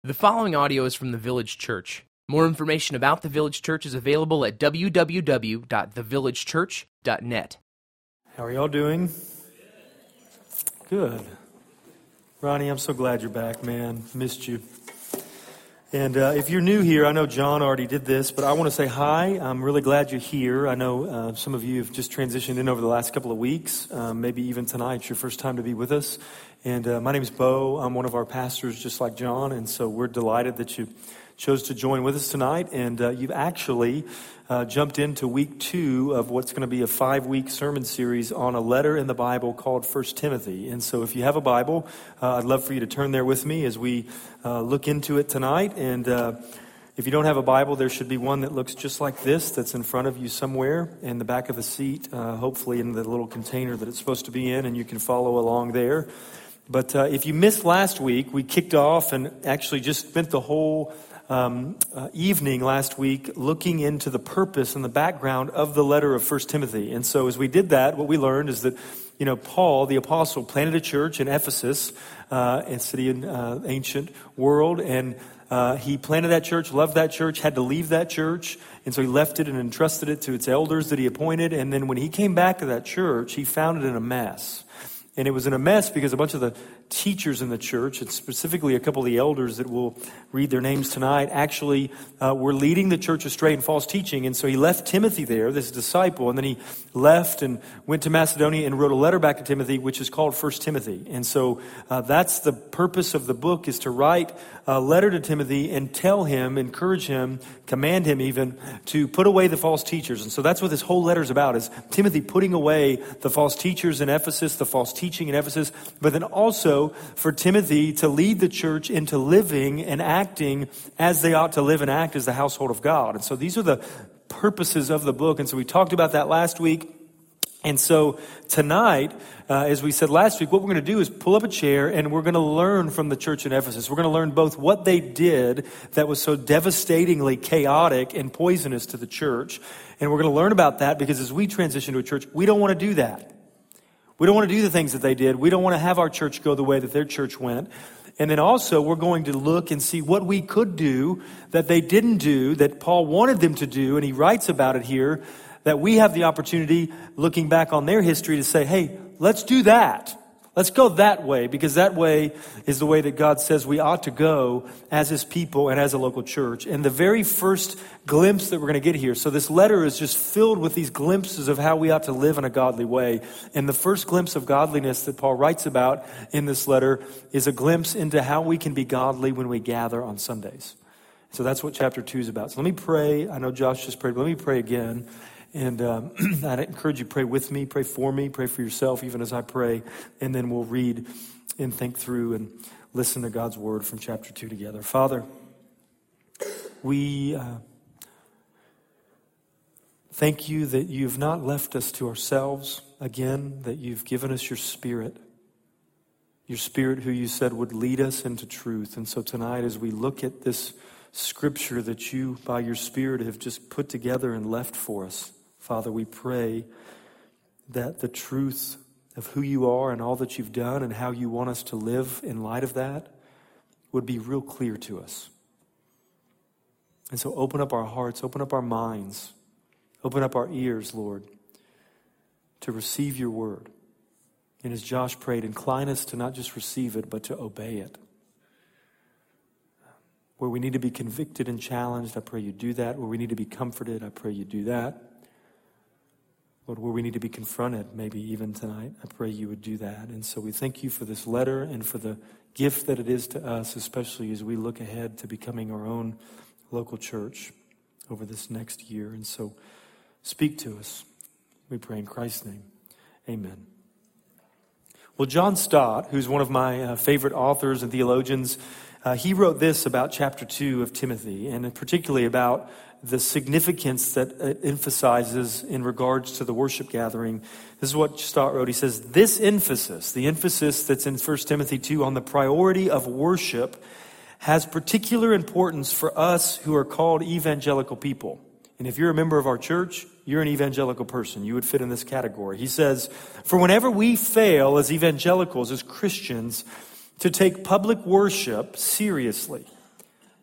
The following audio is from the Village Church. More information about the Village Church is available at www.thevillagechurch.net. How are y'all doing? Good. Ronnie, I'm so glad you're back, man. Missed you. And if you're new here, I know John already did this, but I want to say hi. I'm really glad you're here. I know some of you have just transitioned in over the last couple of weeks. Maybe even tonight, it's your first time to be with us. And my name is Bo. I'm one of our pastors, just like John. And so we're delighted that you chose to join with us tonight. And you've actually jumped into week 2 of what's going to be a 5-week sermon series on a letter in the Bible called 1 Timothy. And so if you have a Bible, I'd love for you to turn there with me as we look into it tonight. And if you don't have a Bible, there should be one that looks just like this that's in front of you somewhere in the back of the seat, hopefully in the little container that it's supposed to be in, and you can follow along there. But if you missed last week, we kicked off and actually just spent the whole evening last week looking into the purpose and the background of the letter of 1 Timothy. And so as we did that, what we learned is that, Paul, the apostle, planted a church in Ephesus, a city in ancient world, and he planted that church, loved that church, had to leave that church, and so he left it and entrusted it to its elders that he appointed. And then when he came back to that church, he found it in a mess. And it was in a mess because a bunch of the teachers in the church, and specifically a couple of the elders that we'll read their names tonight, actually were leading the church astray in false teaching. And so he left Timothy there, this disciple, and then he left and went to Macedonia and wrote a letter back to Timothy, which is called 1 Timothy. And so that's the purpose of the book, is to write a letter to Timothy and tell him, encourage him, command him even, to put away the false teachers. And so that's what this whole letter is about, is Timothy putting away the false teachers in Ephesus, the false teaching in Ephesus, but then also for Timothy to lead the church into living and acting as they ought to live and act as the household of God. And so these are the purposes of the book. And so we talked about that last week. And so tonight, as we said last week, what we're going to do is pull up a chair and we're going to learn from the church in Ephesus. We're going to learn both what they did that was so devastatingly chaotic and poisonous to the church. And we're going to learn about that because as we transition to a church, we don't want to do that. We don't want to do the things that they did. We don't want to have our church go the way that their church went. And then also we're going to look and see what we could do that they didn't do, that Paul wanted them to do. And he writes about it here, that we have the opportunity, looking back on their history, to say, hey, let's do that. Let's go that way, because that way is the way that God says we ought to go as His people and as a local church. And the very first glimpse that we're going to get here, so this letter is just filled with these glimpses of how we ought to live in a godly way. And the first glimpse of godliness that Paul writes about in this letter is a glimpse into how we can be godly when we gather on Sundays. So that's what chapter 2 is about. So let me pray. I know Josh just prayed, but let me pray again. And I'd encourage you, pray with me, pray for yourself, even as I pray. And then we'll read and think through and listen to God's word from chapter 2 together. Father, we thank you that you've not left us to ourselves again, that you've given us your Spirit who you said would lead us into truth. And so tonight, as we look at this scripture that you, by your Spirit, have just put together and left for us, Father, we pray that the truth of who you are and all that you've done and how you want us to live in light of that would be real clear to us. And so open up our hearts, open up our minds, open up our ears, Lord, to receive your word. And as Josh prayed, incline us to not just receive it, but to obey it. Where we need to be convicted and challenged, I pray you do that. Where we need to be comforted, I pray you do that. Lord, where we need to be confronted, maybe even tonight, I pray you would do that. And so we thank you for this letter and for the gift that it is to us, especially as we look ahead to becoming our own local church over this next year. And so speak to us. We pray in Christ's name. Amen. Well, John Stott, who's one of my favorite authors and theologians, he wrote this about chapter 2 of Timothy, and particularly about the significance that it emphasizes in regards to the worship gathering. This is what Stott wrote. He says, this emphasis, the emphasis that's in 1 Timothy 2 on the priority of worship, has particular importance for us who are called evangelical people. And if you're a member of our church, you're an evangelical person. You would fit in this category. He says, for whenever we fail as evangelicals, as Christians, to take public worship seriously,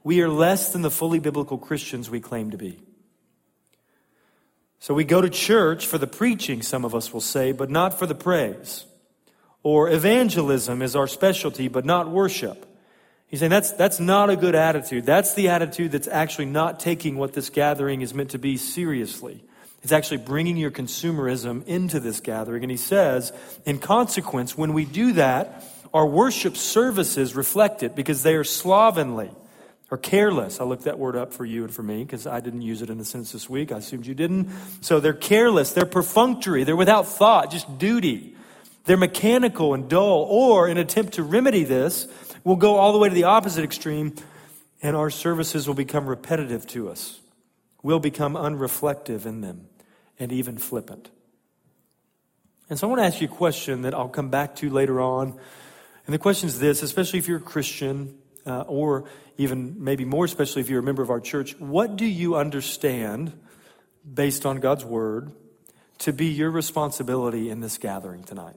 we are less than the fully biblical Christians we claim to be. So we go to church for the preaching, some of us will say, but not for the praise. Or evangelism is our specialty, but not worship. He's saying that's not a good attitude. That's the attitude that's actually not taking what this gathering is meant to be seriously. It's actually bringing your consumerism into this gathering. And he says, in consequence, when we do that, our worship services reflect it because they are slovenly or careless. I looked that word up for you and for me because I didn't use it in a sentence this week. I assumed you didn't. So they're careless, they're perfunctory, they're without thought, just duty. They're mechanical and dull. Or in an attempt to remedy this, we'll go all the way to the opposite extreme and our services will become repetitive to us. We'll become unreflective in them and even flippant. And so I want to ask you a question that I'll come back to later on. And the question is this, especially if you're a Christian, or even maybe more especially if you're a member of our church, what do you understand, based on God's word, to be your responsibility in this gathering tonight?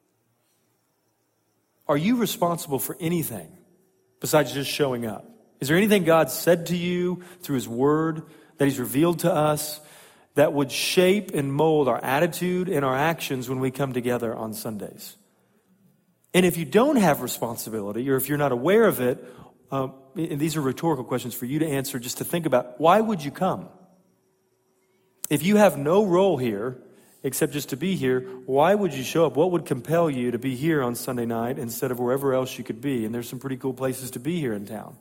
Are you responsible for anything besides just showing up? Is there anything God said to you through his word that he's revealed to us that would shape and mold our attitude and our actions when we come together on Sundays? And if you don't have responsibility, or if you're not aware of it, and these are rhetorical questions for you to answer, just to think about, why would you come? If you have no role here, except just to be here, why would you show up? What would compel you to be here on Sunday night instead of wherever else you could be? And there's some pretty cool places to be here in town.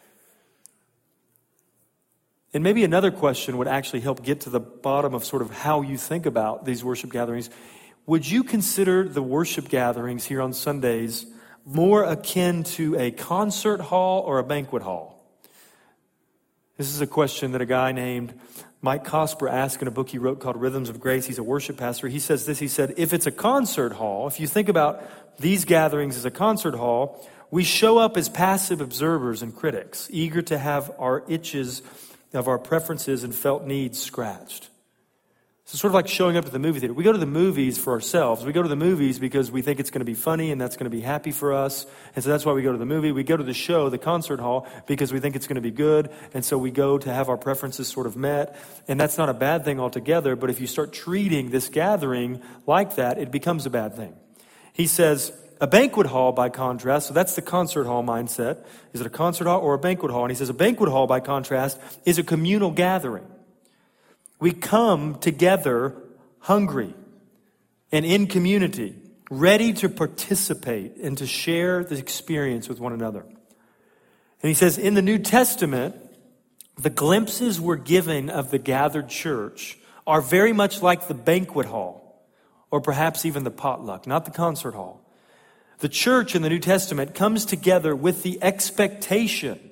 And maybe another question would actually help get to the bottom of sort of how you think about these worship gatherings. Would you consider the worship gatherings here on Sundays more akin to a concert hall or a banquet hall? This is a question that a guy named Mike Cosper asked in a book he wrote called Rhythms of Grace. He's a worship pastor. He says this, he said, if it's a concert hall, if you think about these gatherings as a concert hall, we show up as passive observers and critics, eager to have our itches of our preferences and felt needs scratched. So it's sort of like showing up at the movie theater. We go to the movies for ourselves. We go to the movies because we think it's going to be funny and that's going to be happy for us. And so that's why we go to the movie. We go to the show, the concert hall, because we think it's going to be good. And so we go to have our preferences sort of met. And that's not a bad thing altogether. But if you start treating this gathering like that, it becomes a bad thing. He says, a banquet hall, by contrast, so that's the concert hall mindset. Is it a concert hall or a banquet hall? And he says a banquet hall, by contrast, is a communal gathering. We come together hungry and in community, ready to participate and to share the experience with one another. And he says in the New Testament, the glimpses we're given of the gathered church are very much like the banquet hall, or perhaps even the potluck, not the concert hall. The church in the New Testament comes together with the expectation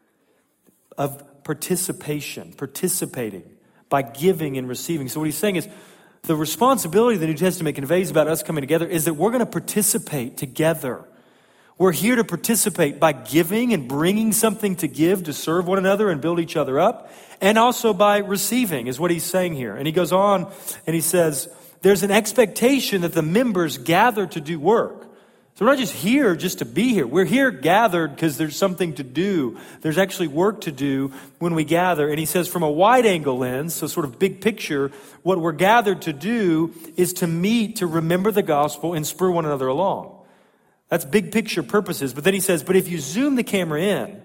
of participating by giving and receiving. So what he's saying is the responsibility the New Testament conveys about us coming together is that we're going to participate together. We're here to participate by giving and bringing something to give, to serve one another and build each other up, and also by receiving is what he's saying here. And he goes on and he says, there's an expectation that the members gather to do work. So we're not just here just to be here. We're here gathered because there's something to do. There's actually work to do when we gather. And he says from a wide angle lens, so sort of big picture, what we're gathered to do is to meet, to remember the gospel and spur one another along. That's big picture purposes. But then he says, but if you zoom the camera in,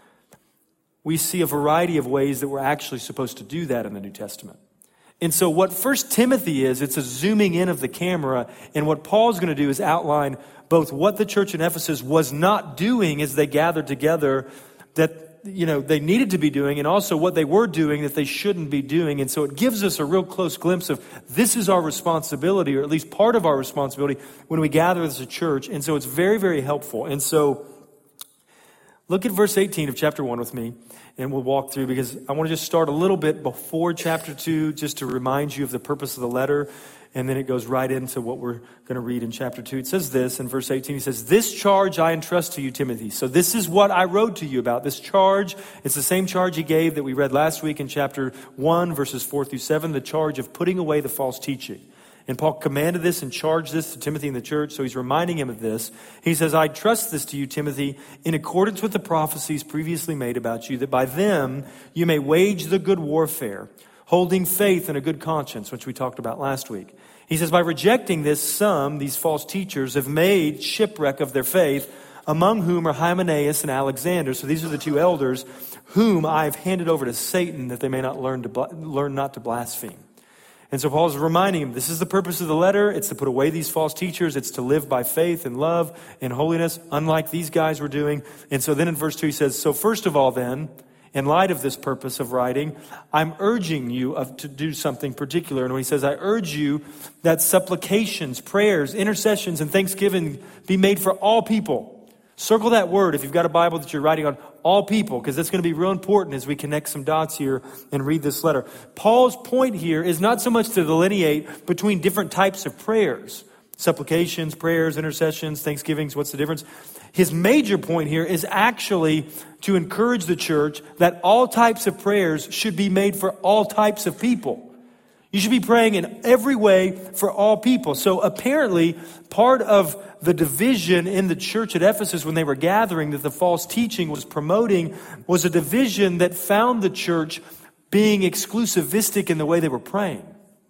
we see a variety of ways that we're actually supposed to do that in the New Testament. And so what 1 Timothy is, it's a zooming in of the camera. And what Paul's going to do is outline both what the church in Ephesus was not doing as they gathered together that, they needed to be doing, and also what they were doing that they shouldn't be doing. And so it gives us a real close glimpse of this is our responsibility, or at least part of our responsibility when we gather as a church. And so it's very, very helpful. And so look at verse 18 of chapter 1 with me, and we'll walk through, because I want to just start a little bit before chapter 2 just to remind you of the purpose of the letter. And then it goes right into what we're going to read in chapter 2. It says this in verse 18. He says, this charge I entrust to you, Timothy. So this is what I wrote to you about. This charge, it's the same charge he gave that we read last week in chapter 1, verses 4 through 7, the charge of putting away the false teaching. And Paul commanded this and charged this to Timothy in the church, so he's reminding him of this. He says, I trust this to you, Timothy, in accordance with the prophecies previously made about you, that by them you may wage the good warfare, holding faith and a good conscience, which we talked about last week. He says, by rejecting this, some, these false teachers, have made shipwreck of their faith, among whom are Hymenaeus and Alexander. So these are the two elders whom I have handed over to Satan, that they may not learn not to blaspheme. And so Paul is reminding him, this is the purpose of the letter. It's to put away these false teachers. It's to live by faith and love and holiness, unlike these guys were doing. And so then in verse 2 he says, so first of all then, in light of this purpose of writing, I'm urging you to do something particular. And when he says, I urge you that supplications, prayers, intercessions, and thanksgiving be made for all people. Circle that word if you've got a Bible that you're writing on, all people, because that's going to be real important as we connect some dots here and read this letter. Paul's point here is not so much to delineate between different types of prayers, supplications, prayers, intercessions, thanksgivings, what's the difference? His major point here is actually to encourage the church that all types of prayers should be made for all types of people. You should be praying in every way for all people. So apparently, part of the division in the church at Ephesus when they were gathering that the false teaching was promoting was a division that found the church being exclusivistic in the way they were praying.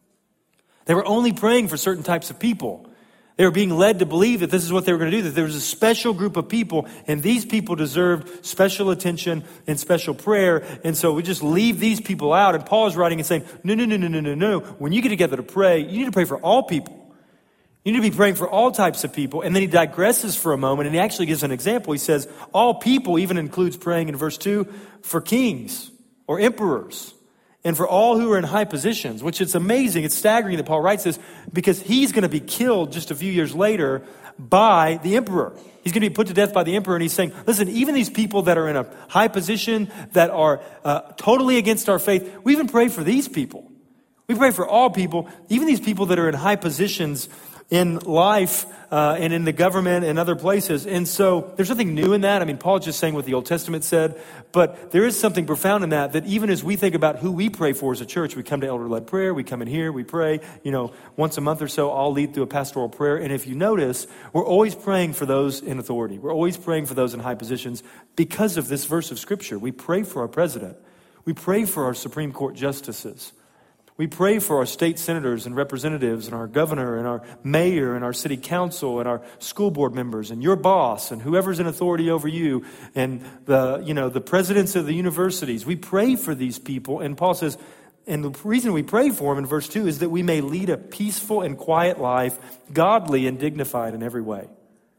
They were only praying for certain types of people. They were being led to believe that this is what they were going to do, that there was a special group of people, and these people deserved special attention and special prayer, and so we just leave these people out. And Paul is writing and saying, no. When you get together to pray, you need to pray for all people. You need to be praying for all types of people. And then he digresses for a moment, and he actually gives an example. He says, all people even includes praying in verse 2 for kings or emperors, and for all who are in high positions, which it's amazing, it's staggering that Paul writes this, because he's going to be killed just a few years later by the emperor. He's going to be put to death by the emperor, and he's saying, listen, even these people that are in a high position, that are totally against our faith, we even pray for these people. We pray for all people, even these people that are in high positions in life and in the government and other places. And so there's nothing new in that. I mean, Paul's just saying what the Old Testament said, but there is something profound in that even as we think about who we pray for as a church, we come to elder-led prayer, we come in here, we pray, once a month or so, I'll lead through a pastoral prayer. And if you notice, we're always praying for those in authority. We're always praying for those in high positions because of this verse of Scripture. We pray for our president. We pray for our Supreme Court justices. We pray for our state senators and representatives and our governor and our mayor and our city council and our school board members and your boss and whoever's in authority over you and the presidents of the universities. We pray for these people. And Paul says, and the reason we pray for them in verse 2 is that we may lead a peaceful and quiet life, godly and dignified in every way.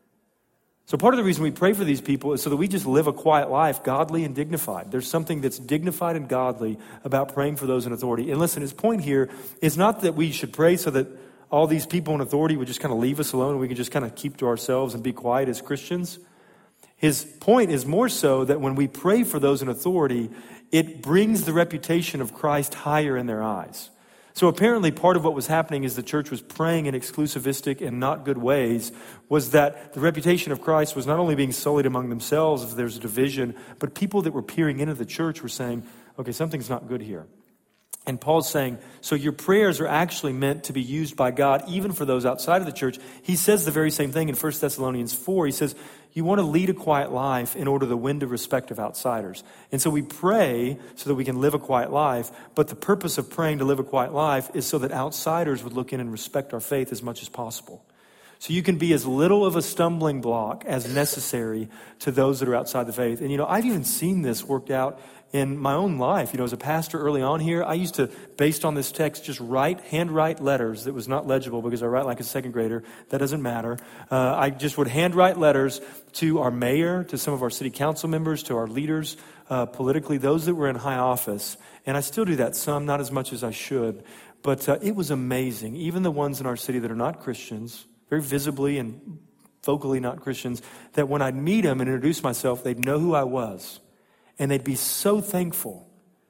So part of the reason we pray for these people is so that we just live a quiet life, godly and dignified. There's something that's dignified and godly about praying for those in authority. And listen, his point here is not that we should pray so that all these people in authority would just kind of leave us alone and we can just kind of keep to ourselves and be quiet as Christians. His point is more so that when we pray for those in authority, it brings the reputation of Christ higher in their eyes. So apparently part of what was happening as the church was praying in exclusivistic and not good ways was that the reputation of Christ was not only being sullied among themselves if there's a division, but people that were peering into the church were saying, okay, something's not good here. And Paul's saying, so your prayers are actually meant to be used by God even for those outside of the church. He says the very same thing in 1 Thessalonians 4. He says, you want to lead a quiet life in order to win the respect of outsiders. And so we pray so that we can live a quiet life, but the purpose of praying to live a quiet life is so that outsiders would look in and respect our faith as much as possible. So you can be as little of a stumbling block as necessary to those that are outside the faith. And I've even seen this worked out in my own life. As a pastor early on here, I used to, based on this text, just handwrite letters that was not legible because I write like a second grader. That doesn't matter. I just would handwrite letters to our mayor, to some of our city council members, to our leaders politically, those that were in high office. And I still do that some, not as much as I should. But it was amazing. Even the ones in our city that are not Christians, very visibly and vocally not Christians, that when I'd meet them and introduce myself, they'd know who I was. And they'd be so thankful.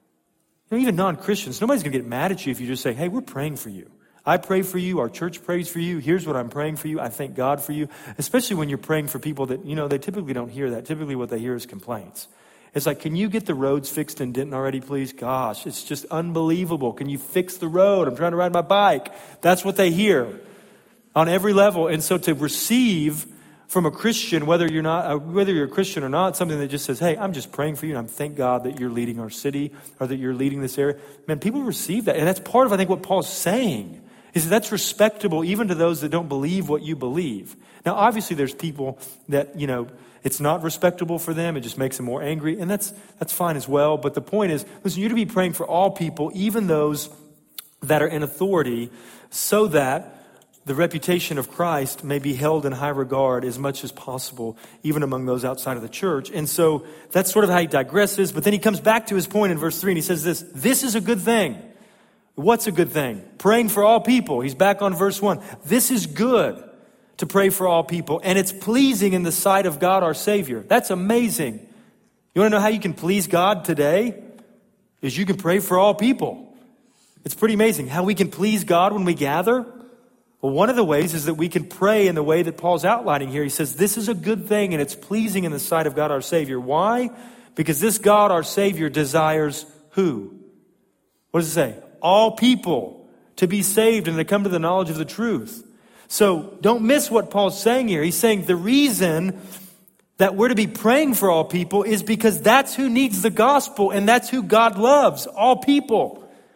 Even non-Christians, nobody's going to get mad at you if you just say, hey, we're praying for you. I pray for you. Our church prays for you. Here's what I'm praying for you. I thank God for you. Especially when you're praying for people that, they typically don't hear that. Typically what they hear is complaints. It's like, can you get the roads fixed in Denton already, please? Gosh, it's just unbelievable. Can you fix the road? I'm trying to ride my bike. That's what they hear on every level. And so to receive from a Christian, whether you're a Christian or not, something that just says, hey, I'm just praying for you, and I thank God that you're leading our city or that you're leading this area. Man, people receive that. And that's part of, I think, what Paul's saying, is that's respectable even to those that don't believe what you believe. Now, obviously, there's people that, it's not respectable for them. It just makes them more angry. And that's fine as well. But the point is, listen, you're to be praying for all people, even those that are in authority, so that the reputation of Christ may be held in high regard as much as possible, even among those outside of the church. And so that's sort of how he digresses. But then he comes back to his point in verse 3, and he says this is a good thing. What's a good thing? Praying for all people. He's back on verse 1. This is good to pray for all people, and it's pleasing in the sight of God our Savior. That's amazing. You want to know how you can please God today? Is you can pray for all people. It's pretty amazing how we can please God when we gather. Well, one of the ways is that we can pray in the way that Paul's outlining here. He says, this is a good thing and it's pleasing in the sight of God our Savior. Why? Because this God our Savior desires who? What does it say? All people to be saved and to come to the knowledge of the truth. So don't miss what Paul's saying here. He's saying the reason that we're to be praying for all people is because that's who needs the gospel and that's who God loves, all people.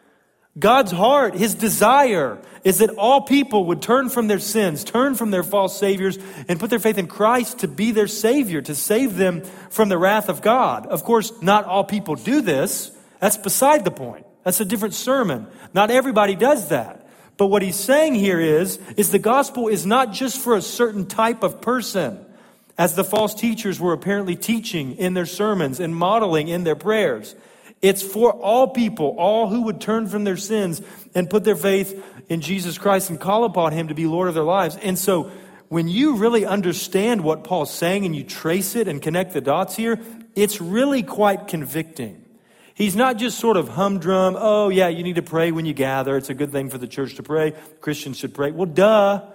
God's heart, His desire is that all people would turn from their sins, turn from their false saviors, and put their faith in Christ to be their Savior, to save them from the wrath of God. Of course, not all people do this. That's beside the point. That's a different sermon. Not everybody does that. But what he's saying here is the gospel is not just for a certain type of person, as the false teachers were apparently teaching in their sermons and modeling in their prayers. It's for all people, all who would turn from their sins and put their faith in Jesus Christ and call upon Him to be Lord of their lives. And so when you really understand what Paul's saying and you trace it and connect the dots here, it's really quite convicting. He's not just sort of humdrum, oh yeah, you need to pray when you gather. It's a good thing for the church to pray. Christians should pray. Well, duh.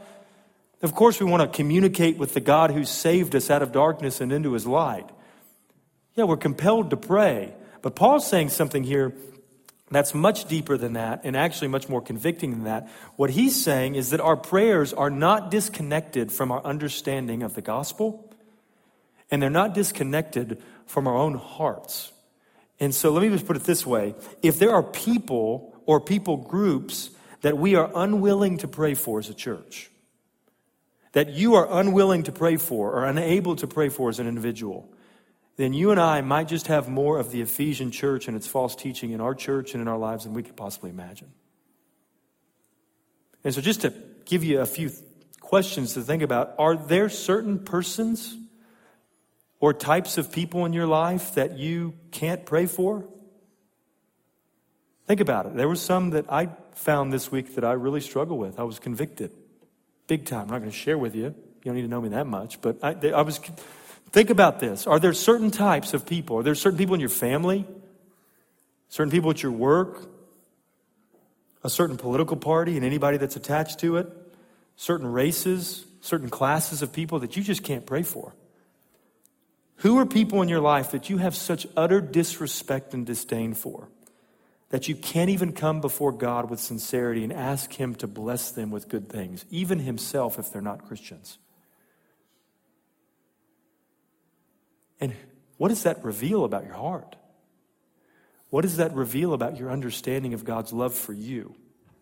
Of course we want to communicate with the God who saved us out of darkness and into His light. Yeah, we're compelled to pray. But Paul's saying something here that's much deeper than that and actually much more convicting than that. What he's saying is that our prayers are not disconnected from our understanding of the gospel, and they're not disconnected from our own hearts. And so let me just put it this way. If there are people or people groups that we are unwilling to pray for as a church, that you are unwilling to pray for or unable to pray for as an individual, then you and I might just have more of the Ephesian church and its false teaching in our church and in our lives than we could possibly imagine. And so just to give you a few questions to think about, are there certain persons or types of people in your life that you can't pray for? Think about it. There were some that I found this week that I really struggle with. I was convicted. Big time. I'm not going to share with you. You don't need to know me that much. But I was... Think about this. Are there certain types of people? Are there certain people in your family? Certain people at your work? A certain political party and anybody that's attached to it? Certain races? Certain classes of people that you just can't pray for? Who are people in your life that you have such utter disrespect and disdain for that you can't even come before God with sincerity and ask Him to bless them with good things, even Himself if they're not Christians? And what does that reveal about your heart? What does that reveal about your understanding of God's love for you?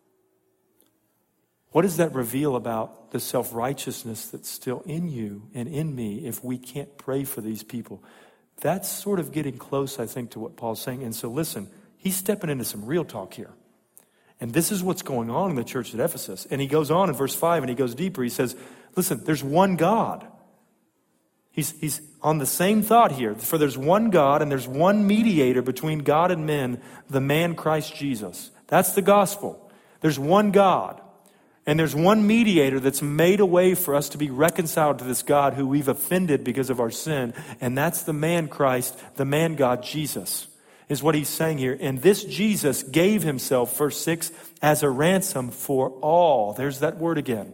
What does that reveal about the self-righteousness that's still in you and in me if we can't pray for these people? That's sort of getting close, I think, to what Paul's saying. And so listen, he's stepping into some real talk here. And this is what's going on in the church at Ephesus. And he goes on in verse 5 and he goes deeper. He says, listen, there's one God. He's on the same thought here. For there's one God and there's one mediator between God and men, the man Christ Jesus. That's the gospel. There's one God. And there's one mediator that's made a way for us to be reconciled to this God who we've offended because of our sin. And that's the man Christ, the man God, Jesus, is what he's saying here. And this Jesus gave Himself, verse 6, as a ransom for all. There's that word again.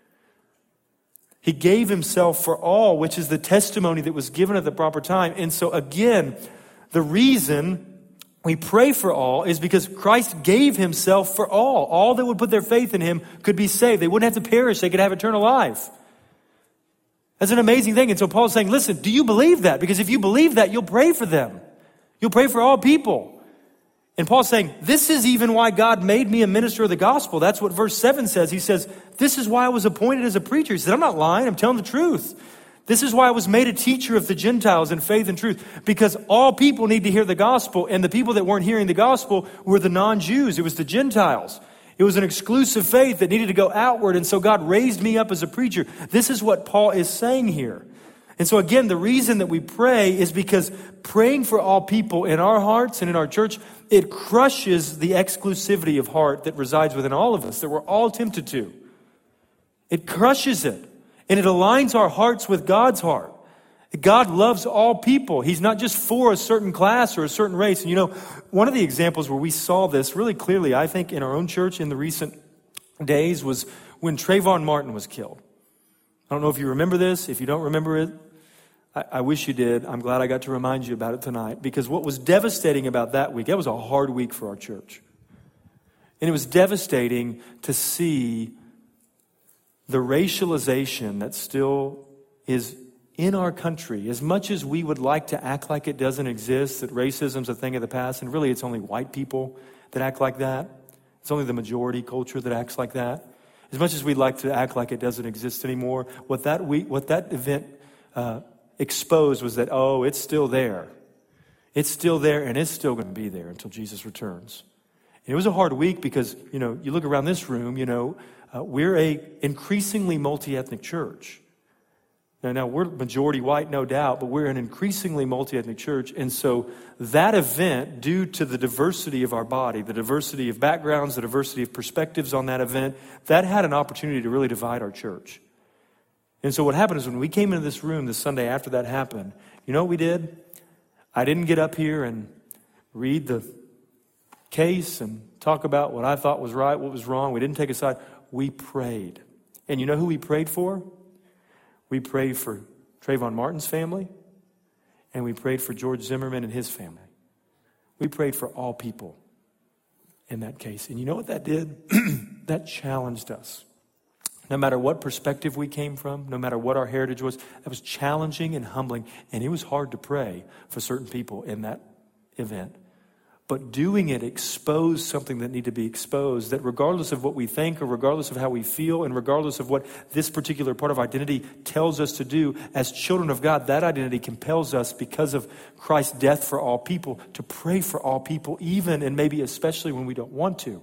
He gave Himself for all, which is the testimony that was given at the proper time. And so again, The reason we pray for all is because Christ gave himself for all. All that would put their faith in him could be saved. They wouldn't have to perish. They could have eternal life. That's an amazing thing. And so Paul's saying, listen, do you believe that? Because if you believe that, you'll pray for them. You'll pray for all people. And Paul's saying, this is even why God made me a minister of the gospel. That's what verse 7 says. He says, this is why I was appointed as a preacher. He said, I'm not lying. I'm telling the truth. This is why I was made a teacher of the Gentiles in faith and truth, because all people need to hear the gospel, and the people that weren't hearing the gospel were the non-Jews. It was the Gentiles. It was an exclusive faith that needed to go outward, and so God raised me up as a preacher. This is what Paul is saying here. And so again, the reason that we pray is because praying for all people in our hearts and in our church, it crushes the exclusivity of heart that resides within all of us, that we're all tempted to. It crushes it. And it aligns our hearts with God's heart. God loves all people. He's not just for a certain class or a certain race. And you know, one of the examples where we saw this really clearly, I think, in our own church in the recent days was when Trayvon Martin was killed. I don't know if you remember this. If you don't remember it, I wish you did. I'm glad I got to remind you about it tonight. Because what was devastating about that week, that was a hard week for our church. And it was devastating to see the racialization that still is in our country. As much as we would like to act like it doesn't exist, that racism's a thing of the past, and really it's only white people that act like that. It's only the majority culture that acts like that. As much as we'd like to act like it doesn't exist anymore, what that event exposed was that, oh, it's still there. It's still there, and it's still going to be there until Jesus returns. And it was a hard week because, you know, you look around this room, you know, we're a increasingly multi-ethnic church. Now, we're majority white, no doubt, but we're an increasingly multi-ethnic church. And so that event, due to the diversity of our body, the diversity of backgrounds, the diversity of perspectives on that event, that had an opportunity to really divide our church. And so what happened is when we came into this room this Sunday after that happened, you know what we did? I didn't get up here and read the case and talk about what I thought was right, what was wrong. We didn't take a side. We prayed. And you know who we prayed for? We prayed for Trayvon Martin's family, and we prayed for George Zimmerman and his family. We prayed for all people in that case. And you know what that did? That challenged us. No matter what perspective we came from, no matter what our heritage was, that was challenging and humbling. And it was hard to pray for certain people in that event. But doing it exposed something that needed to be exposed, that regardless of what we think or regardless of how we feel and regardless of what this particular part of identity tells us to do, as children of God, that identity compels us because of Christ's death for all people to pray for all people, even and maybe especially when we don't want to.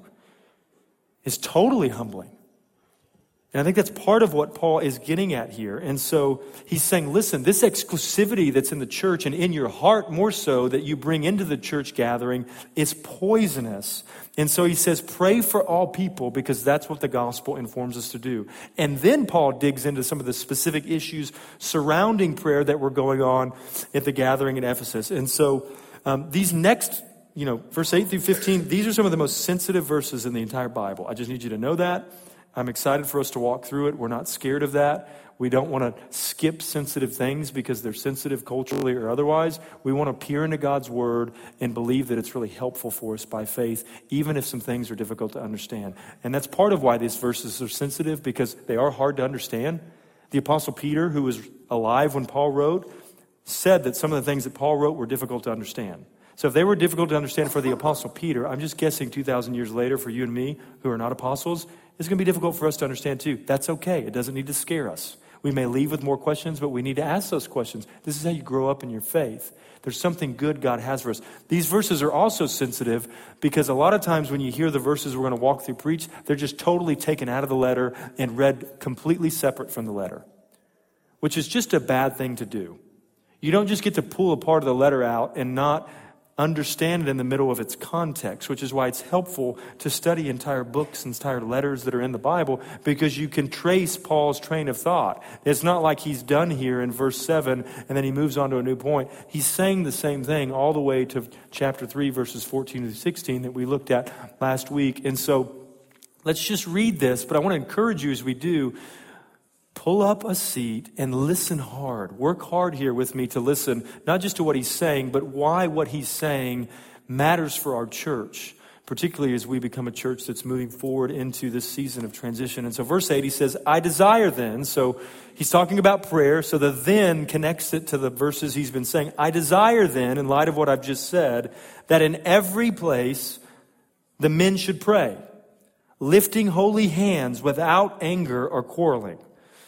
It's totally humbling. And I think that's part of what Paul is getting at here. And so he's saying, listen, this exclusivity that's in the church and in your heart more so that you bring into the church gathering is poisonous. And so he says, pray for all people because that's what the gospel informs us to do. And then Paul digs into some of the specific issues surrounding prayer that were going on at the gathering in Ephesus. And so these next, verse 8 through 15, these are some of the most sensitive verses in the entire Bible. I just need you to know that. I'm excited for us to walk through it. We're not scared of that. We don't want to skip sensitive things because they're sensitive culturally or otherwise. We want to peer into God's word and believe that it's really helpful for us by faith, even if some things are difficult to understand. And that's part of why these verses are sensitive, because they are hard to understand. The Apostle Peter, who was alive when Paul wrote, said that some of the things that Paul wrote were difficult to understand. So if they were difficult to understand for the Apostle Peter, I'm just guessing 2,000 years later for you and me who are not apostles, it's going to be difficult for us to understand too. That's okay. It doesn't need to scare us. We may leave with more questions, but we need to ask those questions. This is how you grow up in your faith. There's something good God has for us. These verses are also sensitive because a lot of times when you hear the verses we're going to walk through preach, they're just totally taken out of the letter and read completely separate from the letter, which is just a bad thing to do. You don't just get to pull a part of the letter out and not understand it in the middle of its context, which is why it's helpful to study entire books and entire letters that are in the Bible, because you can trace Paul's train of thought. It's not like he's done here in verse 7 and then he moves on to a new point. He's saying the same thing all the way to chapter 3, verses 14 to 16 that we looked at last week. And so let's just read this, but I want to encourage you as we do, pull up a seat and listen hard. Work hard here with me to listen, not just to what he's saying, but why what he's saying matters for our church, particularly as we become a church that's moving forward into this season of transition. And so verse 8, he says, I desire then. So he's talking about prayer. So the then connects it to the verses he's been saying. I desire then, in light of what I've just said, that in every place the men should pray, lifting holy hands without anger or quarreling.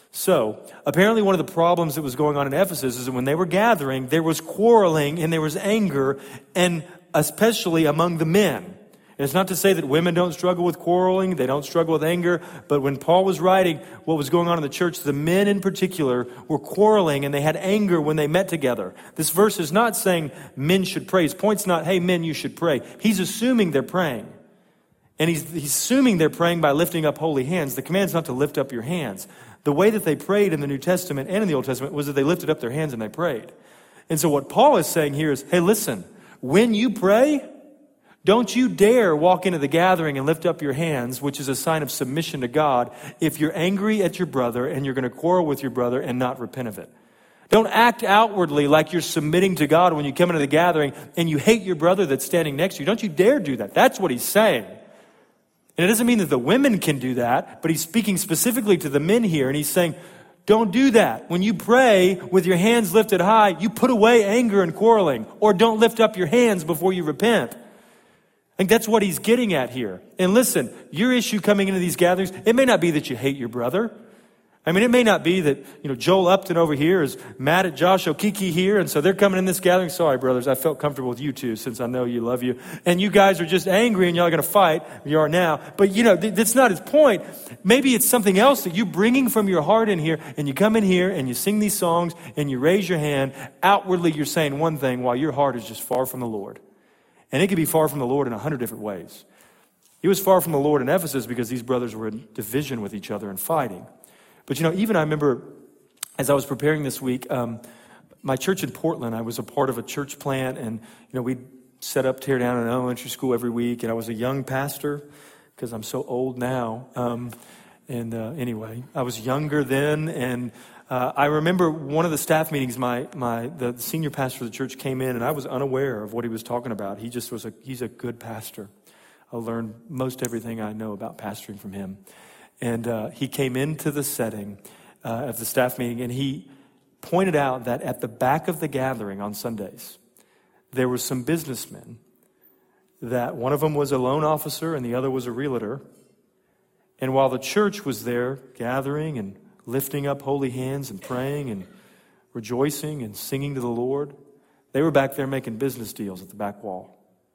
So, apparently one of the problems that was going on in Ephesus is that when they were gathering, there was quarreling and there was anger, and especially among the men. And it's not to say that women don't struggle with quarreling, they don't struggle with anger, but when Paul was writing what was going on in the church, the men in particular were quarreling and they had anger when they met together. This verse is not saying men should pray. His point's not, hey men, you should pray. He's assuming they're praying. And he's assuming they're praying by lifting up holy hands. The command's not to lift up your hands. The way that they prayed in the New Testament and in the Old Testament was that they lifted up their hands and they prayed. And so what Paul is saying here is, hey, listen, when you pray, don't you dare walk into the gathering and lift up your hands, which is a sign of submission to God, if you're angry at your brother and you're going to quarrel with your brother and not repent of it. Don't act outwardly like you're submitting to God when you come into the gathering and you hate your brother that's standing next to you. Don't you dare do that. That's what he's saying. And it doesn't mean that the women can do that, but he's speaking specifically to the men here, and he's saying, don't do that. When you pray with your hands lifted high, you put away anger and quarreling, or don't lift up your hands before you repent. I think that's what he's getting at here. And listen, your issue coming into these gatherings, it may not be that you hate your brother. I mean, it may not be that, Joel Upton over here is mad at Josh Okiki here, and so they're coming in this gathering. Sorry, brothers, I felt comfortable with you two since I know you love you. And you guys are just angry and y'all are going to fight. You are now. But, that's not his point. Maybe it's something else that you're bringing from your heart in here, and you come in here and you sing these songs and you raise your hand. Outwardly, you're saying one thing while your heart is just far from the Lord. And it could be far from the Lord in 100 different ways. He was far from the Lord in Ephesus because these brothers were in division with each other and fighting. But even I remember as I was preparing this week, my church in Portland, I was a part of a church plant, and we'd set up, tear down an elementary school every week, and I was a young pastor because I'm so old now. Anyway, I was younger then, and I remember one of the staff meetings, the senior pastor of the church came in, and I was unaware of what he was talking about. He's a good pastor. I learned most everything I know about pastoring from him. And he came into the setting of the staff meeting, and he pointed out that at the back of the gathering on Sundays, there were some businessmen, that one of them was a loan officer and the other was a realtor. And while the church was there gathering and lifting up holy hands and praying and rejoicing and singing to the Lord, they were back there making business deals at the back wall.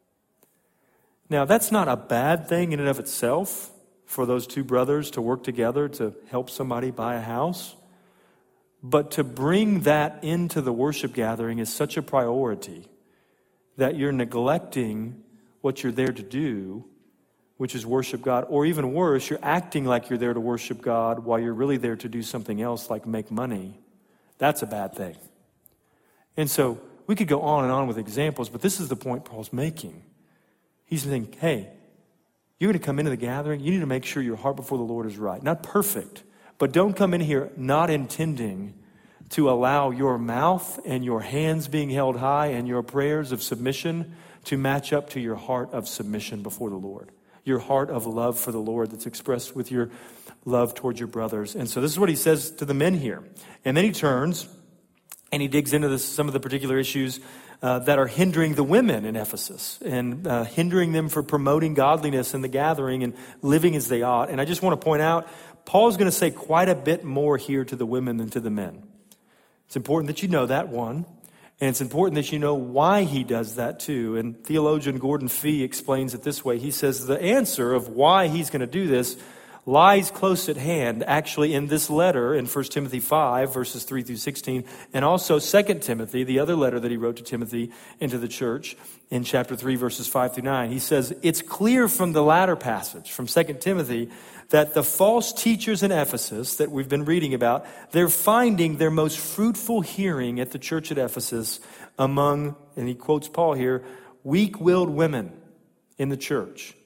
Now, that's not a bad thing in and of itself, for those two brothers to work together to help somebody buy a house. But to bring that into the worship gathering is such a priority that you're neglecting what you're there to do, which is worship God. Or even worse, you're acting like you're there to worship God while you're really there to do something else like make money. That's a bad thing. And so we could go on and on with examples, but this is the point Paul's making. He's saying, hey, you're going to come into the gathering, you need to make sure your heart before the Lord is right. Not perfect, but don't come in here not intending to allow your mouth and your hands being held high and your prayers of submission to match up to your heart of submission before the Lord. Your heart of love for the Lord that's expressed with your love towards your brothers. And so this is what he says to the men here. And then he turns and he digs into some of the particular issues that are hindering the women in Ephesus and hindering them for promoting godliness in the gathering and living as they ought. And I just want to point out, Paul's going to say quite a bit more here to the women than to the men. It's important that you know that, one. And it's important that you know why he does that too. And theologian Gordon Fee explains it this way. He says the answer of why he's going to do this lies close at hand, actually, in this letter in 1 Timothy 5, verses 3 through 16, and also 2 Timothy, the other letter that he wrote to Timothy into the church, in chapter 3, verses 5 through 9. He says, it's clear from the latter passage, from 2 Timothy, that the false teachers in Ephesus that we've been reading about, they're finding their most fruitful hearing at the church at Ephesus among, and he quotes Paul here, weak-willed women in the church,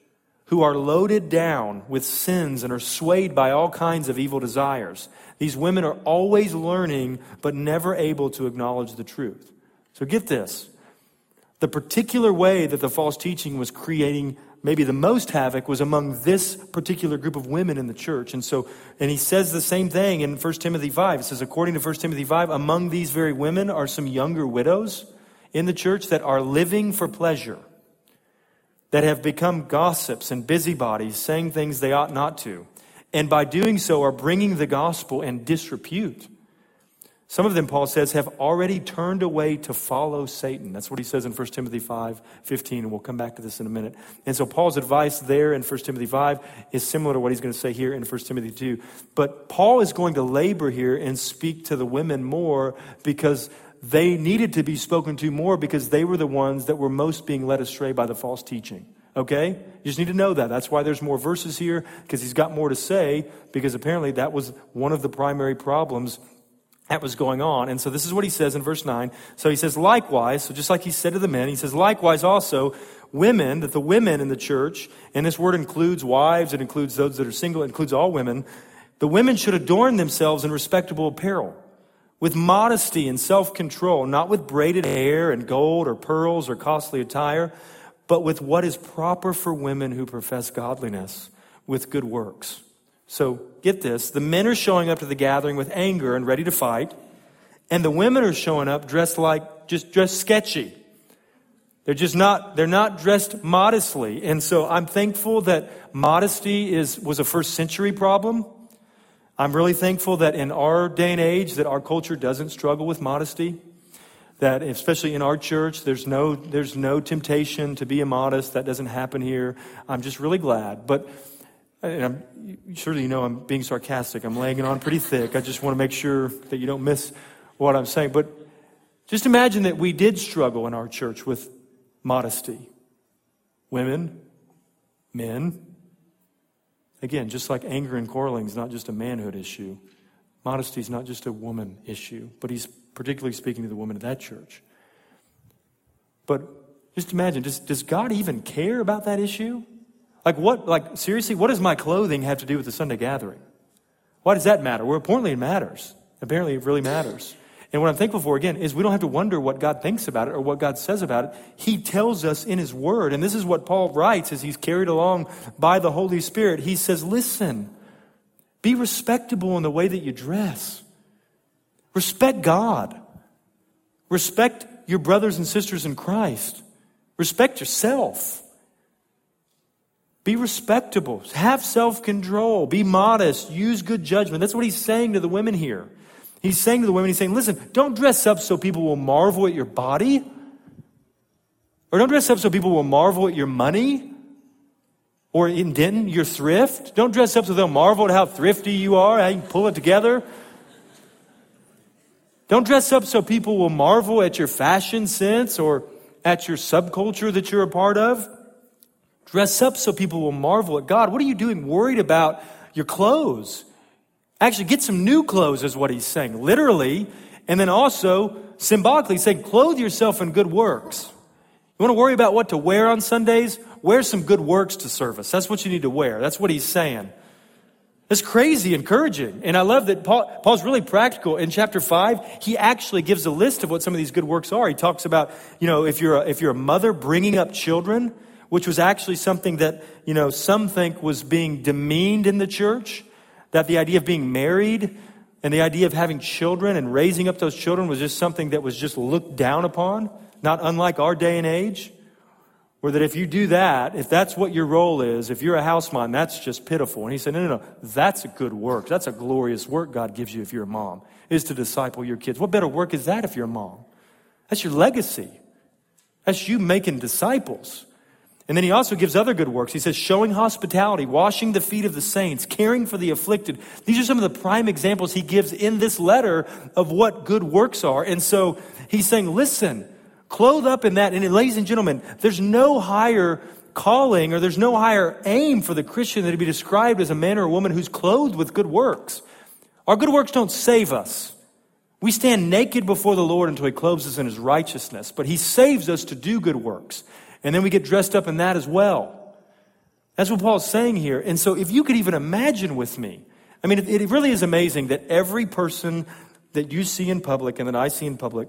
who are loaded down with sins and are swayed by all kinds of evil desires. These women are always learning, but never able to acknowledge the truth. So get this. The particular way that the false teaching was creating maybe the most havoc was among this particular group of women in the church. And he says the same thing in 1 Timothy 5. It says, according to 1 Timothy 5, among these very women are some younger widows in the church that are living for pleasure, that have become gossips and busybodies, saying things they ought not to, and by doing so are bringing the gospel in disrepute. Some of them, Paul says, have already turned away to follow Satan. That's what he says in 1 Timothy 5:15, and we'll come back to this in a minute. And so Paul's advice there in 1 Timothy 5 is similar to what he's going to say here in 1 Timothy 2. But Paul is going to labor here and speak to the women more because they needed to be spoken to more because they were the ones that were most being led astray by the false teaching. Okay? You just need to know that. That's why there's more verses here, because he's got more to say, because apparently that was one of the primary problems that was going on. And so this is what he says in verse 9. So he says, likewise, so just like he said to the men, he says, likewise also, women, that the women in the church, and this word includes wives, it includes those that are single, it includes all women, the women should adorn themselves in respectable apparel, with modesty and self-control, not with braided hair and gold or pearls or costly attire, but with what is proper for women who profess godliness, with good works. So get this, the men are showing up to the gathering with anger and ready to fight, and the women are showing up dressed sketchy. They're not dressed modestly. And so I'm thankful that modesty was a first century problem. I'm really thankful that in our day and age that our culture doesn't struggle with modesty. That especially in our church, there's no temptation to be immodest. That doesn't happen here. I'm just really glad. But surely you know I'm being sarcastic. I'm laying it on pretty thick. I just want to make sure that you don't miss what I'm saying. But just imagine that we did struggle in our church with modesty. Women, men. Again, just like anger and quarreling is not just a manhood issue. Modesty is not just a woman issue. But he's particularly speaking to the women of that church. But just imagine, does God even care about that issue? Seriously, what does my clothing have to do with the Sunday gathering? Why does that matter? Well, apparently it matters. Apparently it really matters. And what I'm thankful for, again, is we don't have to wonder what God thinks about it or what God says about it. He tells us in His Word. And this is what Paul writes as he's carried along by the Holy Spirit. He says, listen, be respectable in the way that you dress. Respect God. Respect your brothers and sisters in Christ. Respect yourself. Be respectable. Have self-control. Be modest. Use good judgment. That's what he's saying to the women here. He's saying to the women, he's saying, listen, don't dress up so people will marvel at your body. Or don't dress up so people will marvel at your money. Or in Denton, your thrift. Don't dress up so they'll marvel at how thrifty you are, how you can pull it together. Don't dress up so people will marvel at your fashion sense or at your subculture that you're a part of. Dress up so people will marvel at God. What are you doing worried about your clothes? Actually, get some new clothes is what he's saying. Literally, and then also symbolically saying, clothe yourself in good works. You want to worry about what to wear on Sundays? Wear some good works to service. That's what you need to wear. That's what he's saying. It's crazy encouraging. And I love that Paul's really practical. In chapter 5, he actually gives a list of what some of these good works are. He talks about, if you're a mother bringing up children, which was actually something that, some think was being demeaned in the church, that the idea of being married and the idea of having children and raising up those children was just something that was just looked down upon, not unlike our day and age, where that if you do that, if that's what your role is, if you're a house mom, that's just pitiful. And he said, no, that's a good work. That's a glorious work God gives you if you're a mom, is to disciple your kids. What better work is that if you're a mom? That's your legacy. That's you making disciples. And then he also gives other good works. He says, showing hospitality, washing the feet of the saints, caring for the afflicted. These are some of the prime examples he gives in this letter of what good works are. And so he's saying, listen, clothe up in that. And ladies and gentlemen, there's no higher calling or there's no higher aim for the Christian than to be described as a man or a woman who's clothed with good works. Our good works don't save us. We stand naked before the Lord until He clothes us in His righteousness. But He saves us to do good works. And then we get dressed up in that as well. That's what Paul's saying here. And so if you could even imagine with me, I mean, it really is amazing that every person that you see in public and that I see in public,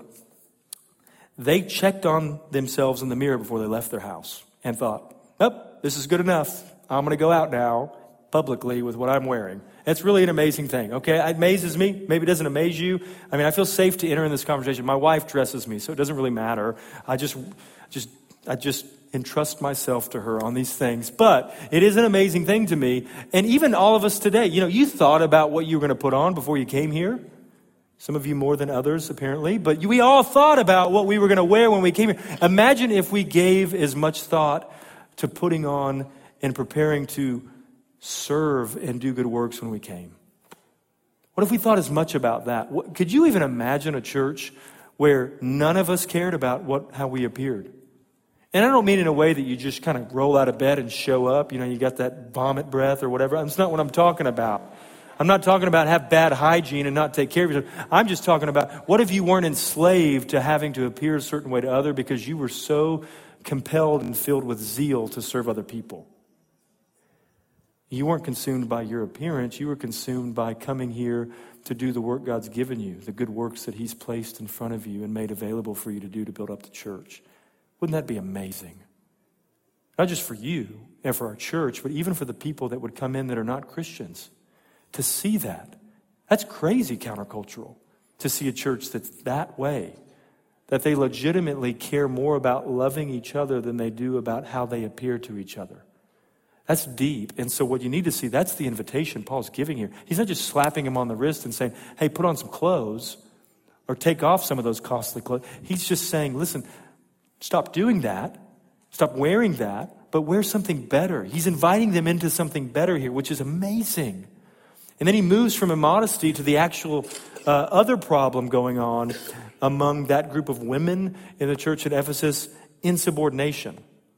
they checked on themselves in the mirror before they left their house and thought, oh, this is good enough. I'm going to go out now publicly with what I'm wearing. It's really an amazing thing, okay? It amazes me. Maybe it doesn't amaze you. I mean, I feel safe to enter in this conversation. My wife dresses me, so it doesn't really matter. I just entrust myself to her on these things. But it is an amazing thing to me. And even all of us today, you thought about what you were going to put on before you came here. Some of you more than others, apparently. But we all thought about what we were going to wear when we came here. Imagine if we gave as much thought to putting on and preparing to serve and do good works when we came. What if we thought as much about that? Could you even imagine a church where none of us cared about how we appeared? And I don't mean in a way that you just kind of roll out of bed and show up. You got that vomit breath or whatever. That's not what I'm talking about. I'm not talking about have bad hygiene and not take care of yourself. I'm just talking about what if you weren't enslaved to having to appear a certain way to others because you were so compelled and filled with zeal to serve other people. You weren't consumed by your appearance. You were consumed by coming here to do the work God's given you, the good works that He's placed in front of you and made available for you to do to build up the church. Wouldn't that be amazing? Not just for you and for our church, but even for the people that would come in that are not Christians. To see that. That's crazy countercultural. To see a church that's that way. That they legitimately care more about loving each other than they do about how they appear to each other. That's deep. And so what you need to see, that's the invitation Paul's giving here. He's not just slapping him on the wrist and saying, hey, put on some clothes or take off some of those costly clothes. He's just saying, listen, stop doing that. Stop wearing that, but wear something better. He's inviting them into something better here, which is amazing. And then he moves from immodesty to the actual other problem going on among that group of women in the church at Ephesus, insubordination.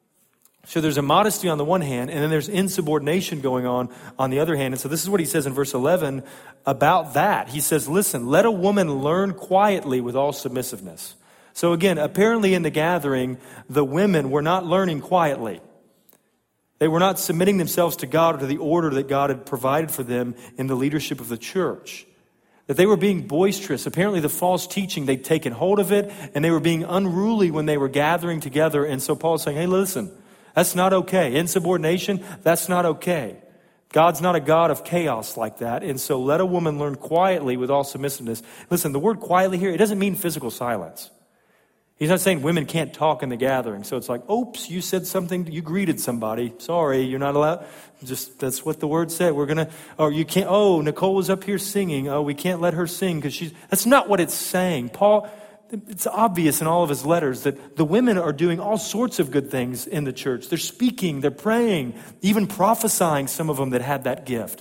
So there's immodesty on the one hand, and then there's insubordination going on the other hand. And so this is what he says in verse 11 about that. He says, listen, let a woman learn quietly with all submissiveness. So again, apparently in the gathering, the women were not learning quietly. They were not submitting themselves to God or to the order that God had provided for them in the leadership of the church. That they were being boisterous. Apparently the false teaching, they'd taken hold of it, and they were being unruly when they were gathering together. And so Paul's saying, hey, listen, that's not okay. Insubordination, that's not okay. God's not a God of chaos like that. And so let a woman learn quietly with all submissiveness. Listen, the word quietly here, it doesn't mean physical silence. He's not saying women can't talk in the gathering. So it's like, oops, you said something, you greeted somebody. Sorry, you're not allowed. Just, that's what the word said. You can't, Nicole was up here singing. Oh, we can't let her sing because that's not what it's saying. Paul, it's obvious in all of his letters that the women are doing all sorts of good things in the church. They're speaking, they're praying, even prophesying, some of them that had that gift.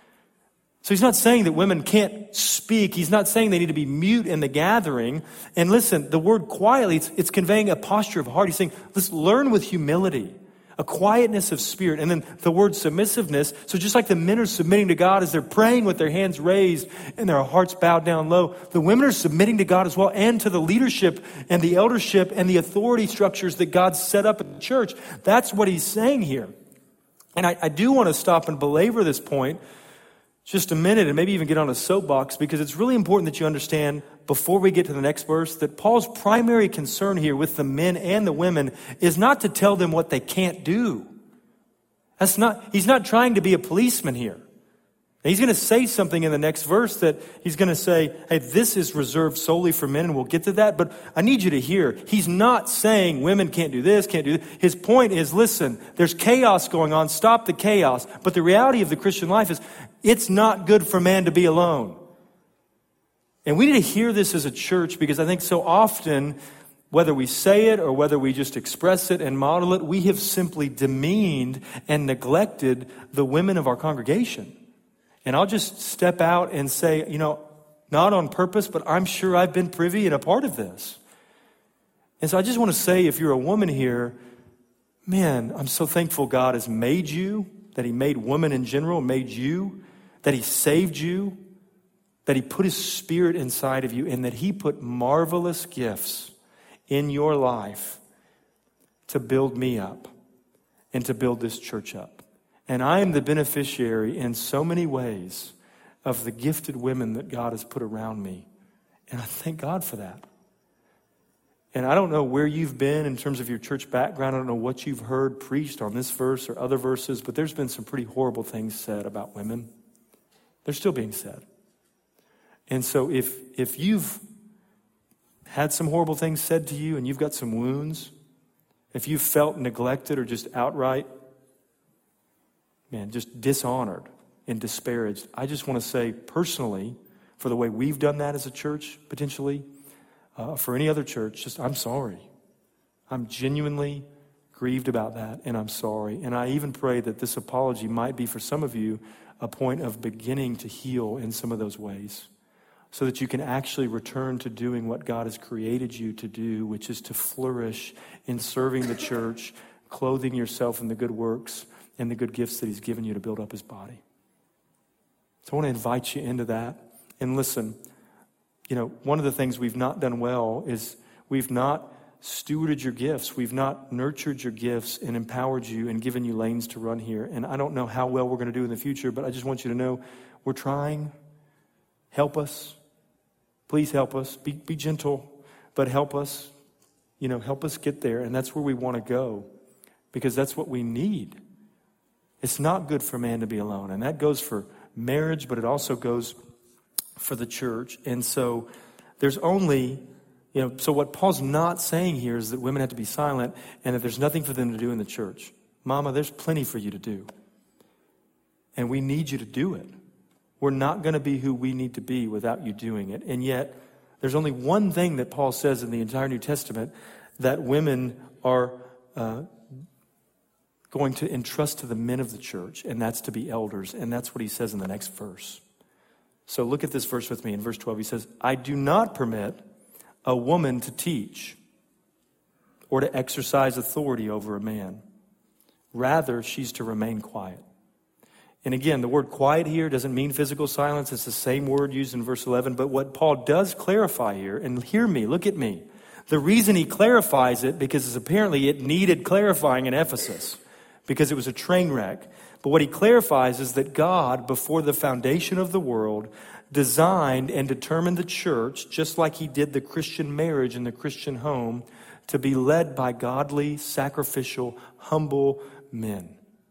So he's not saying that women can't speak. He's not saying they need to be mute in the gathering. And listen, the word quietly, it's conveying a posture of heart. He's saying, let's learn with humility, a quietness of spirit. And then the word submissiveness. So just like the men are submitting to God as they're praying with their hands raised and their hearts bowed down low, the women are submitting to God as well and to the leadership and the eldership and the authority structures that God set up in the church. That's what he's saying here. And I do want to stop and belabor this point just a minute and maybe even get on a soapbox, because it's really important that you understand before we get to the next verse that Paul's primary concern here with the men and the women is not to tell them what they can't do. He's not trying to be a policeman here. He's going to say something in the next verse that he's going to say, hey, this is reserved solely for men, and we'll get to that. But I need you to hear, he's not saying women can't do this, can't do this. His point is, listen, there's chaos going on. Stop the chaos. But the reality of the Christian life is it's not good for man to be alone. And we need to hear this as a church, because I think so often, whether we say it or whether we just express it and model it, we have simply demeaned and neglected the women of our congregation. And I'll just step out and say, not on purpose, but I'm sure I've been privy and a part of this. And so I just want to say, if you're a woman here, man, I'm so thankful God has made you, that He made women in general, made you, that He saved you, that He put His Spirit inside of you, and that He put marvelous gifts in your life to build me up and to build this church up. And I am the beneficiary in so many ways of the gifted women that God has put around me. And I thank God for that. And I don't know where you've been in terms of your church background. I don't know what you've heard preached on this verse or other verses, but there's been some pretty horrible things said about women. They're still being said. And so if you've had some horrible things said to you and you've got some wounds, if you've felt neglected or just outright, just dishonored and disparaged, I just want to say personally, for the way we've done that as a church, potentially, for any other church, I'm sorry. I'm genuinely grieved about that, and I'm sorry. And I even pray that this apology might be, for some of you, a point of beginning to heal in some of those ways, so that you can actually return to doing what God has created you to do, which is to flourish in serving the church, clothing yourself in the good works and the good gifts that He's given you to build up His body. So I want to invite you into that. And listen, one of the things we've not done well is we've not stewarded your gifts. We've not nurtured your gifts and empowered you and given you lanes to run here. And I don't know how well we're going to do in the future, but I just want you to know we're trying. Help us. Please help us. Be gentle, but help us. Help us get there. And that's where we want to go, because that's what we need. It's not good for man to be alone. And that goes for marriage, but it also goes for the church. And so there's only, so what Paul's not saying here is that women have to be silent and that there's nothing for them to do in the church. Mama, there's plenty for you to do. And we need you to do it. We're not going to be who we need to be without you doing it. And yet, there's only one thing that Paul says in the entire New Testament that women are going to entrust to the men of the church, and that's to be elders. And that's what he says in the next verse. So look at this verse with me. In verse 12, he says, I do not permit a woman to teach or to exercise authority over a man. Rather, she's to remain quiet. And again, the word quiet here doesn't mean physical silence. It's the same word used in verse 11. But what Paul does clarify here, and hear me, look at me. The reason he clarifies it, because apparently it needed clarifying in Ephesus, because it was a train wreck. But what he clarifies is that God, before the foundation of the world, designed and determined the church, just like He did the Christian marriage and the Christian home, to be led by godly, sacrificial, humble men.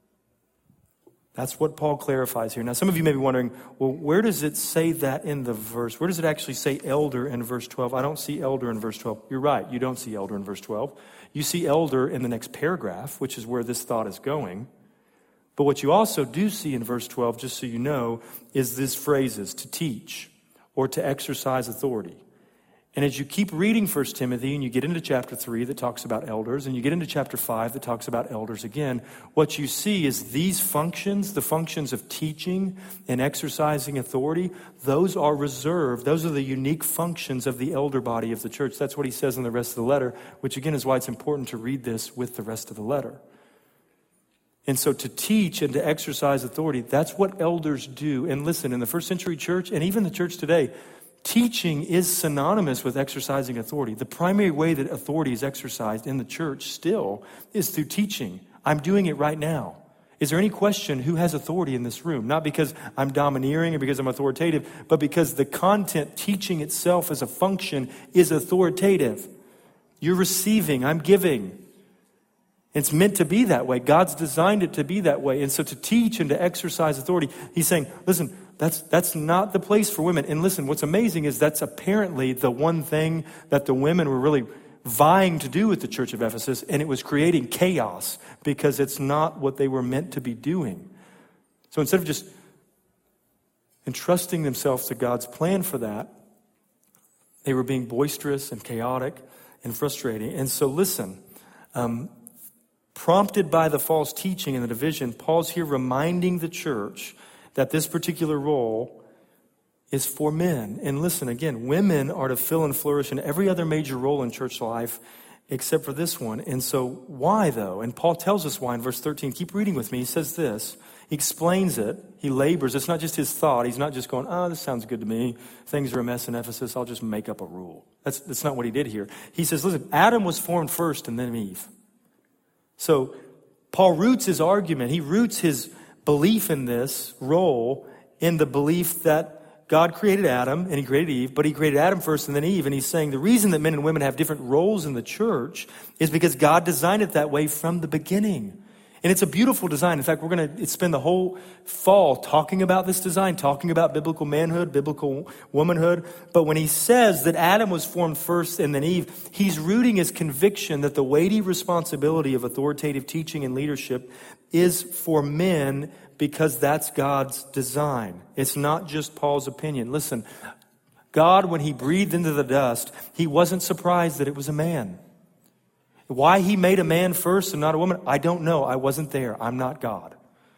That's what Paul clarifies here. Now, some of you may be wondering, well, where does it say that in the verse? Where does it actually say elder in verse 12? I don't see elder in verse 12. You're right, you don't see elder in verse 12. You see elder in the next paragraph, which is where this thought is going. But what you also do see in verse 12, just so you know, is these phrases, to teach or to exercise authority. And as you keep reading 1 Timothy and you get into chapter 3 that talks about elders, and you get into chapter 5 that talks about elders again, what you see is these functions, the functions of teaching and exercising authority, those are reserved. Those are the unique functions of the elder body of the church. That's what he says in the rest of the letter, which again is why it's important to read this with the rest of the letter. And so to teach and to exercise authority, that's what elders do. And listen, in the first century church, and even the church today, teaching is synonymous with exercising authority. The primary way that authority is exercised in the church still is through teaching. I'm doing it right now. Is there any question who has authority in this room? Not because I'm domineering or because I'm authoritative, but because the content, teaching itself as a function, is authoritative. You're receiving, I'm giving. It's meant to be that way. God's designed it to be that way. And so to teach and to exercise authority, he's saying, listen, that's not the place for women. And listen, what's amazing is that's apparently the one thing that the women were really vying to do with the church of Ephesus, and it was creating chaos because it's not what they were meant to be doing. So instead of just entrusting themselves to God's plan for that, they were being boisterous and chaotic and frustrating. And so listen, prompted by the false teaching and the division, Paul's here reminding the church that this particular role is for men. And listen, again, women are to fill and flourish in every other major role in church life except for this one. And so why, though? And Paul tells us why in verse 13. Keep reading with me. He says this. He explains it. He labors. It's not just his thought. He's not just going, this sounds good to me. Things are a mess in Ephesus. I'll just make up a rule. That's not what he did here. He says, listen, Adam was formed first and then Eve. So Paul roots his argument. He roots his belief in this role in the belief that God created Adam and he created Eve, but he created Adam first and then Eve. And he's saying the reason that men and women have different roles in the church is because God designed it that way from the beginning. And it's a beautiful design. In fact, we're going to spend the whole fall talking about this design, talking about biblical manhood, biblical womanhood. But when he says that Adam was formed first and then Eve, he's rooting his conviction that the weighty responsibility of authoritative teaching and leadership is for men because that's God's design. It's not just Paul's opinion. Listen, God, when he breathed into the dust, he wasn't surprised that it was a man. Why he made a man first and not a woman, I don't know. I wasn't there. I'm not God.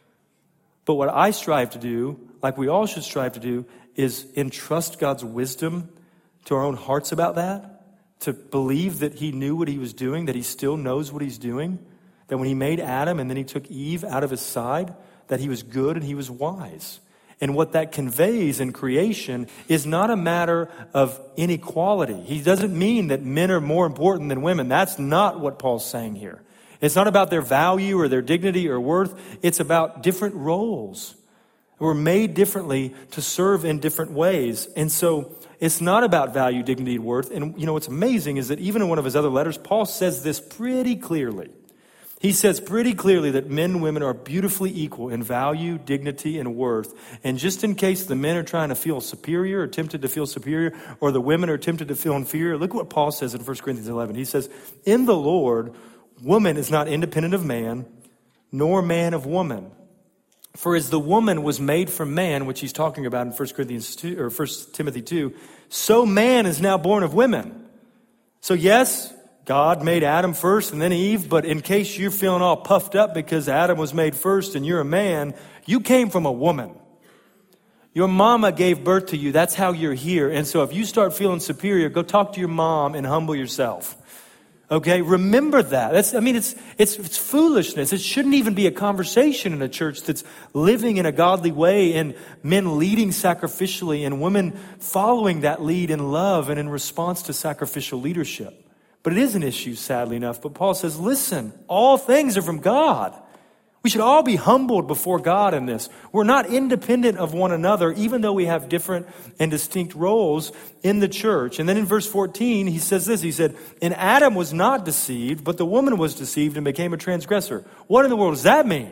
But what I strive to do, like we all should strive to do, is entrust God's wisdom to our own hearts about that, to believe that he knew what he was doing, that he still knows what he's doing, that when he made Adam and then he took Eve out of his side, that he was good and he was wise. And what that conveys in creation is not a matter of inequality. He doesn't mean that men are more important than women. That's not what Paul's saying here. It's not about their value or their dignity or worth. It's about different roles. We're made differently to serve in different ways. And so it's not about value, dignity, and worth. And you know what's amazing is that even in one of his other letters, Paul says this pretty clearly. He says pretty clearly that men and women are beautifully equal in value, dignity, and worth. And just in case the men are trying to feel superior or tempted to feel superior, or the women are tempted to feel inferior, look what Paul says in 1 Corinthians 11. He says, in the Lord, woman is not independent of man, nor man of woman. For as the woman was made from man, which he's talking about in 1 Corinthians 2, or 1 Timothy 2, so man is now born of women. So yes, God made Adam first and then Eve, but in case you're feeling all puffed up because Adam was made first and you're a man, you came from a woman. Your mama gave birth to you. That's how you're here. And so if you start feeling superior, go talk to your mom and humble yourself. Okay? Remember that. It's foolishness. It shouldn't even be a conversation in a church that's living in a godly way and men leading sacrificially and women following that lead in love and in response to sacrificial leadership. But it is an issue, sadly enough. But Paul says, listen, all things are from God. We should all be humbled before God in this. We're not independent of one another, even though we have different and distinct roles in the church. And then in verse 14, he says this. He said, and Adam was not deceived, but the woman was deceived and became a transgressor. What in the world does that mean?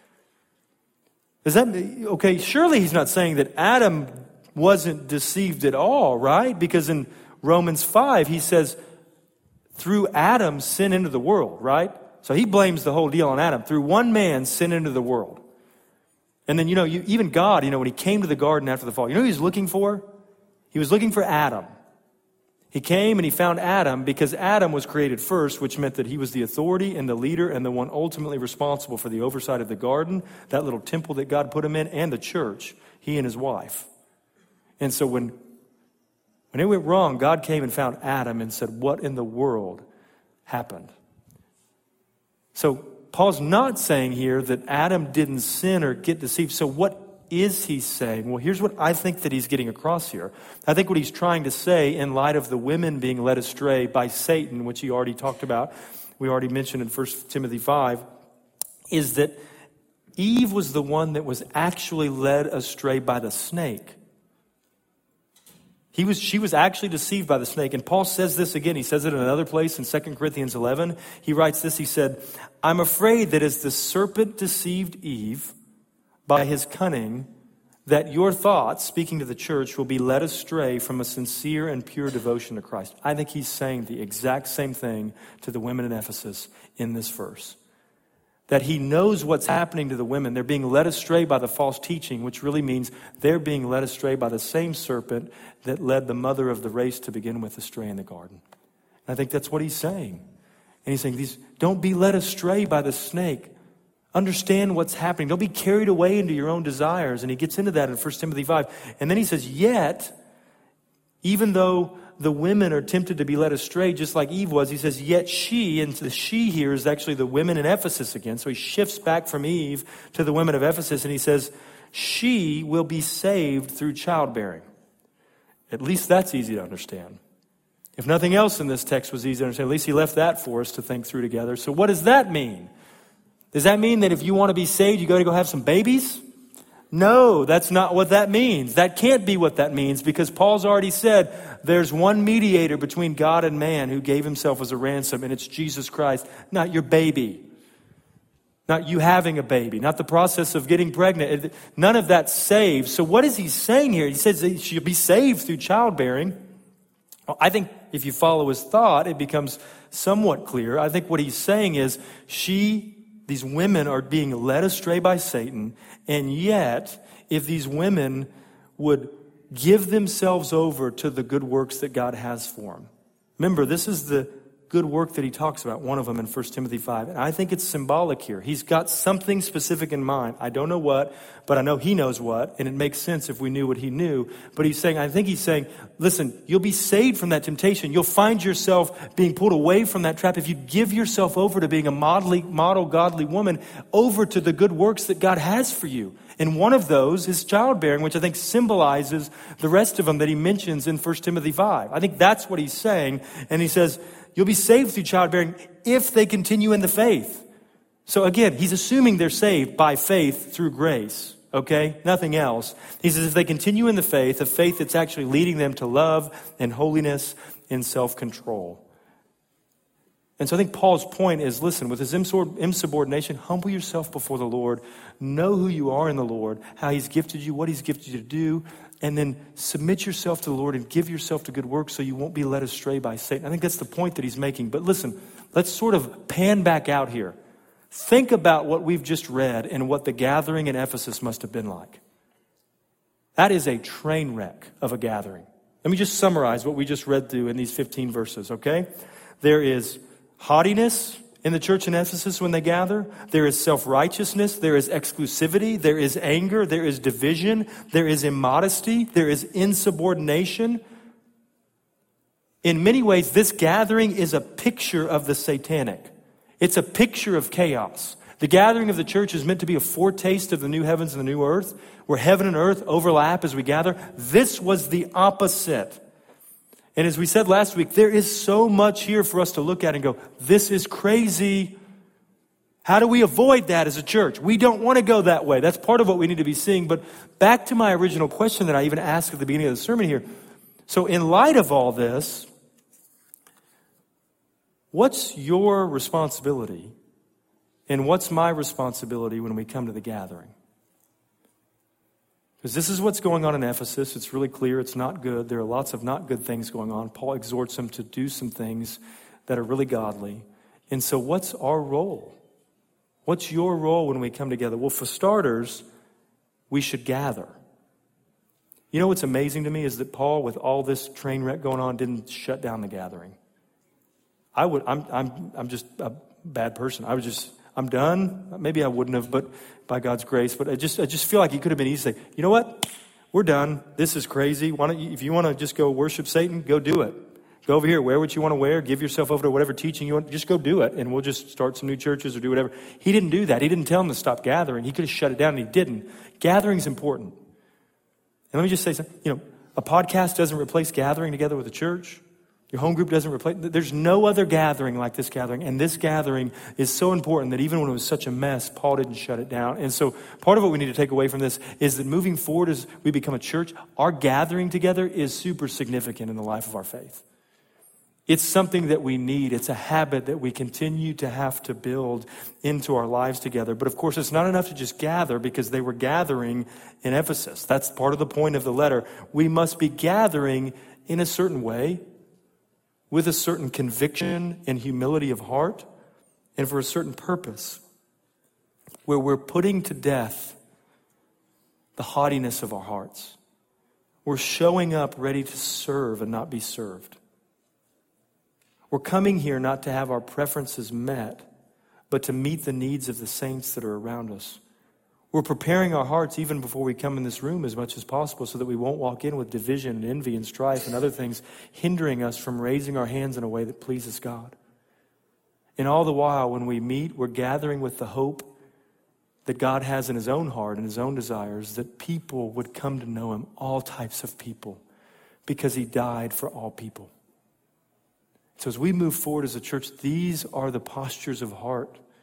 Okay, surely he's not saying that Adam wasn't deceived at all, right? Because in Romans 5, he says, through Adam, sin into the world, right? So he blames the whole deal on Adam. Through one man, sin into the world. And then, even God, when he came to the garden after the fall, you know who he was looking for? He was looking for Adam. He came and he found Adam because Adam was created first, which meant that he was the authority and the leader and the one ultimately responsible for the oversight of the garden, that little temple that God put him in, and the church, he and his wife. And so when it went wrong, God came and found Adam and said, what in the world happened? So Paul's not saying here that Adam didn't sin or get deceived. So what is he saying? Well, here's what I think that he's getting across here. I think what he's trying to say in light of the women being led astray by Satan, which he already talked about, we already mentioned in 1 Timothy 5, is that Eve was the one that was actually led astray by the snake. She was actually deceived by the snake. And Paul says this again. He says it in another place in 2 Corinthians 11. He writes this. He said, I'm afraid that as the serpent deceived Eve by his cunning, that your thoughts, speaking to the church, will be led astray from a sincere and pure devotion to Christ. I think he's saying the exact same thing to the women in Ephesus in this verse. That he knows what's happening to the women. They're being led astray by the false teaching, which really means they're being led astray by the same serpent that led the mother of the race to begin with astray in the garden. And I think that's what he's saying. And he's saying, don't be led astray by the snake. Understand what's happening. Don't be carried away into your own desires. And he gets into that in 1 Timothy 5. And then he says, yet, even though the women are tempted to be led astray just like Eve was, he says, yet she, and the she here is actually the women in Ephesus again. So he shifts back from Eve to the women of Ephesus and he says, she will be saved through childbearing. At least that's easy to understand. If nothing else in this text was easy to understand, at least he left that for us to think through together. So what does that mean? Does that mean that if you want to be saved, you got to go have some babies? No, that's not what that means. That can't be what that means, because Paul's already said there's one mediator between God and man who gave himself as a ransom, and it's Jesus Christ, not your baby. Not you having a baby, not the process of getting pregnant. None of that saves. So what is he saying here? He says that she'll be saved through childbearing. Well, I think if you follow his thought, it becomes somewhat clear. I think what he's saying is these women are being led astray by Satan, and yet, if these women would give themselves over to the good works that God has for them. Remember, this is the good work that he talks about, one of them in 1 Timothy 5. And I think it's symbolic here. He's got something specific in mind. I don't know what, but I know he knows what, and it makes sense if we knew what he knew. But I think he's saying, listen, you'll be saved from that temptation. You'll find yourself being pulled away from that trap if you give yourself over to being a model godly woman, over to the good works that God has for you. And one of those is childbearing, which I think symbolizes the rest of them that he mentions in 1 Timothy 5. I think that's what he's saying. And he says, you'll be saved through childbearing if they continue in the faith. So again, he's assuming they're saved by faith through grace, okay? Nothing else. He says if they continue in the faith, a faith that's actually leading them to love and holiness and self-control. And so I think Paul's point is, listen, with his insubordination, humble yourself before the Lord. Know who you are in the Lord, how he's gifted you, what he's gifted you to do, and then submit yourself to the Lord and give yourself to good works so you won't be led astray by Satan. I think that's the point that he's making. But listen, let's sort of pan back out here. Think about what we've just read and what the gathering in Ephesus must have been like. That is a train wreck of a gathering. Let me just summarize what we just read through in these 15 verses, okay? There is haughtiness in the church in Ephesus when they gather. There is self-righteousness. There is exclusivity. There is anger. There is division. There is immodesty. There is insubordination. In many ways, this gathering is a picture of the satanic. It's a picture of chaos. The gathering of the church is meant to be a foretaste of the new heavens and the new earth, where heaven and earth overlap as we gather. This was the opposite. And as we said last week, there is so much here for us to look at and go, this is crazy. How do we avoid that as a church? We don't want to go that way. That's part of what we need to be seeing. But back to my original question that I even asked at the beginning of the sermon here. So in light of all this, what's your responsibility and what's my responsibility when we come to the gathering? Because this is what's going on in Ephesus. It's really clear it's not good. There are lots of not good things going on. Paul exhorts them to do some things that are really godly. And so what's our role? What's your role when we come together? Well, for starters, we should gather. You know what's amazing to me is that Paul, with all this train wreck going on, didn't shut down the gathering. I'm just a bad person. I'm done. Maybe I wouldn't have, but by God's grace. But I just feel like he could have been easy to say, you know what? We're done. This is crazy. Why don't you, if you want to just go worship Satan, go do it. Go over here, wear what you want to wear, give yourself over to whatever teaching you want. Just go do it, and we'll just start some new churches or do whatever. He didn't do that. He didn't tell them to stop gathering. He could have shut it down, and he didn't. Gathering's important. And let me just say something. A podcast doesn't replace gathering together with a church. Your home group doesn't replace. There's no other gathering like this gathering. And this gathering is so important that even when it was such a mess, Paul didn't shut it down. And so part of what we need to take away from this is that moving forward as we become a church, our gathering together is super significant in the life of our faith. It's something that we need. It's a habit that we continue to have to build into our lives together. But of course, it's not enough to just gather, because they were gathering in Ephesus. That's part of the point of the letter. We must be gathering in a certain way, with a certain conviction and humility of heart, and for a certain purpose, where we're putting to death the haughtiness of our hearts. We're showing up ready to serve and not be served. We're coming here not to have our preferences met, but to meet the needs of the saints that are around us. We're preparing our hearts even before we come in this room as much as possible so that we won't walk in with division and envy and strife and other things hindering us from raising our hands in a way that pleases God. And all the while, when we meet, we're gathering with the hope that God has in his own heart and his own desires, that people would come to know him, all types of people, because he died for all people. So as we move forward as a church, these are the postures of heart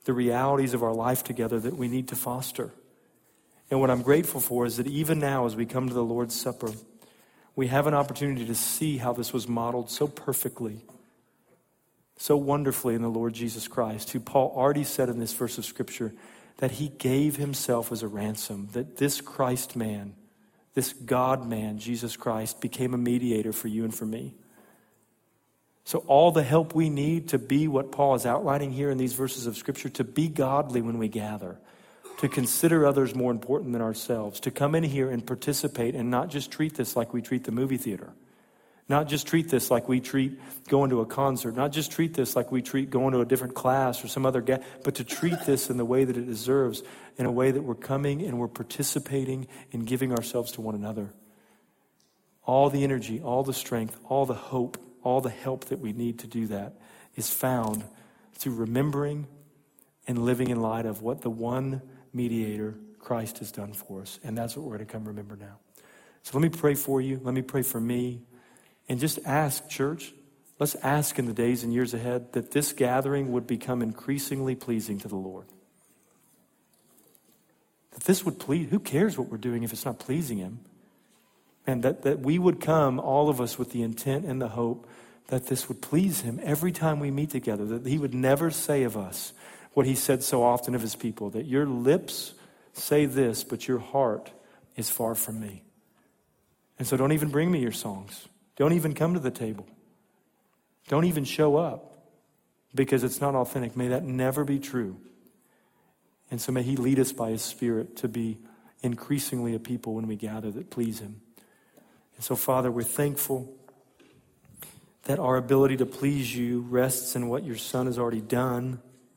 the realities of our life together that we need to foster. And what I'm grateful for is that even now, as we come to the Lord's Supper, we have an opportunity to see how this was modeled so perfectly, so wonderfully in the Lord Jesus Christ, who Paul already said in this verse of Scripture that he gave himself as a ransom, that this Christ man, this God man, Jesus Christ, became a mediator for you and for me. So all the help we need to be what Paul is outlining here in these verses of Scripture, to be godly when we gather, to consider others more important than ourselves, to come in here and participate and not just treat this like we treat the movie theater, not just treat this like we treat going to a concert, not just treat this like we treat going to a different class or some other but to treat this in the way that it deserves, in a way that we're coming and we're participating in giving ourselves to one another. All the energy, all the strength, all the hope, all the help that we need to do that is found through remembering and living in light of what the one mediator, Christ, has done for us. And that's what we're going to come remember now. So let me pray for you. Let me pray for me. And just ask, church, let's ask in the days and years ahead that this gathering would become increasingly pleasing to the Lord. That this would please, who cares what we're doing if it's not pleasing Him? And that we would come, all of us, with the intent and the hope that this would please Him every time we meet together. That He would never say of us what He said so often of His people, that your lips say this, but your heart is far from me. And so don't even bring me your songs. Don't even come to the table. Don't even show up because it's not authentic. May that never be true. And so may He lead us by His Spirit to be increasingly a people when we gather that please Him. And so, Father, we're thankful that our ability to please You rests in what Your Son has already done.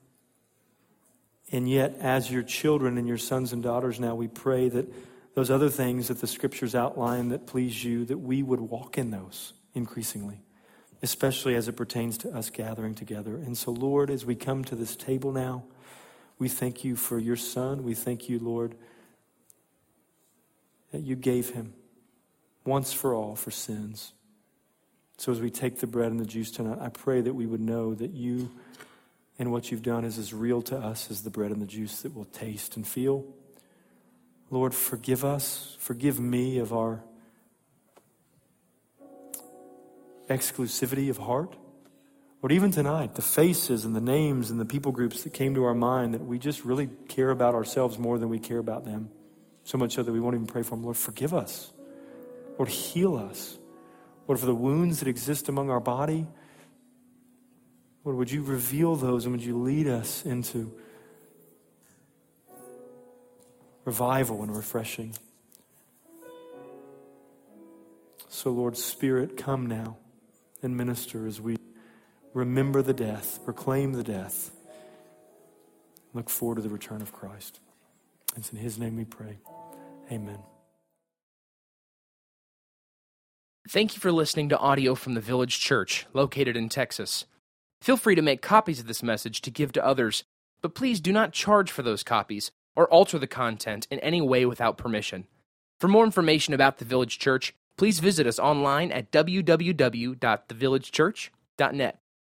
And yet, as Your children and Your sons and daughters now, we pray that those other things that the Scriptures outline that please You, that we would walk in those increasingly, especially as it pertains to us gathering together. And so, Lord, as we come to this table now, we thank You for Your Son. We thank You, Lord, that You gave Him once for all for sins. So as we take the bread and the juice tonight, I pray that we would know that You and what You've done is as real to us as the bread and the juice that we'll taste and feel. Lord, forgive us, forgive me of our exclusivity of heart. Lord, even tonight, the faces and the names and the people groups that came to our mind, that we just really care about ourselves more than we care about them. So much so that we won't even pray for them. Lord, forgive us. Lord, heal us. Lord, for the wounds that exist among our body, Lord, would You reveal those and would You lead us into revival and refreshing. So, Lord, Spirit, come now and minister as we remember the death, proclaim the death, look forward to the return of Christ. It's in His name we pray. Amen. Thank you for listening to audio from the Village Church, located in Texas. Feel free to make copies of this message to give to others, but please do not charge for those copies or alter the content in any way without permission. For more information about the Village Church, please visit us online at www.thevillagechurch.net.